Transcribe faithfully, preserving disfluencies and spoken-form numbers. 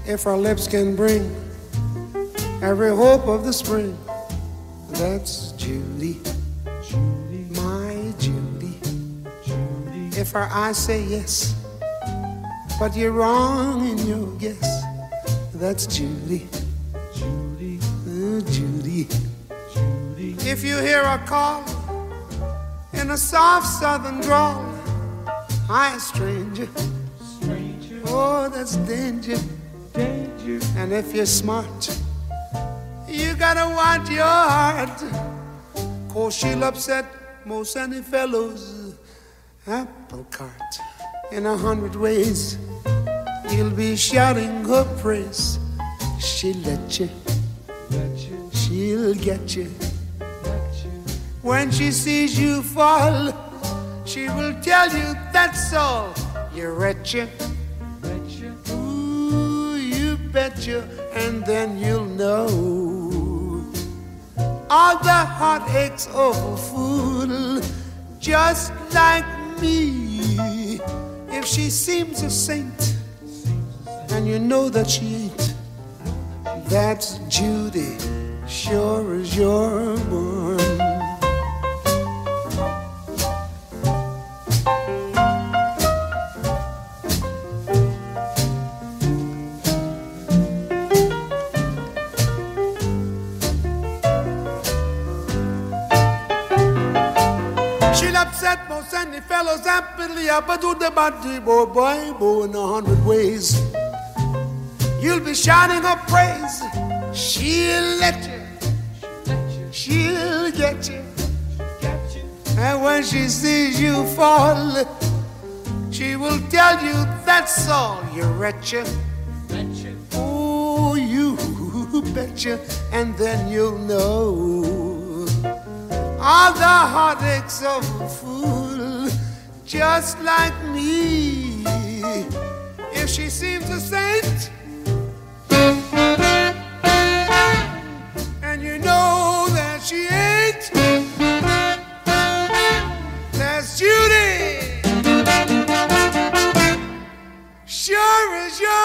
If our lips can bring every hope of the spring, that's Judy, Judy, my Judy. Judy. If our eyes say yes, but you're wrong in your guess, that's Judy, Judy, oh, Judy. Judy. If you hear a call in a soft southern drawl, hi, stranger, stranger. Oh, that's danger, danger. And if you're smart, you gotta watch your heart, 'cause she'll upset most any fellow's apple cart. In a hundred ways, you'll be shouting her praise. She'll let you, let you. She'll get you. When she sees you fall, she will tell you that's all. You're wretched, ooh, you betcha, and then you'll know all the heartaches of a fool, just like me. If she seems a saint, and you know that she ain't, that's Judy, sure as you're born. Upset most any fellows happily up do the body boy boy boy in a hundred ways. You'll be shouting her praise. She'll let you, she'll get you, and when she sees you fall, she will tell you that's all. You're wretched, oh you betcha, and then you'll know all the heartaches of a fool, just like me. If she seems a saint, and you know that she ain't, that's Judy, sure as you're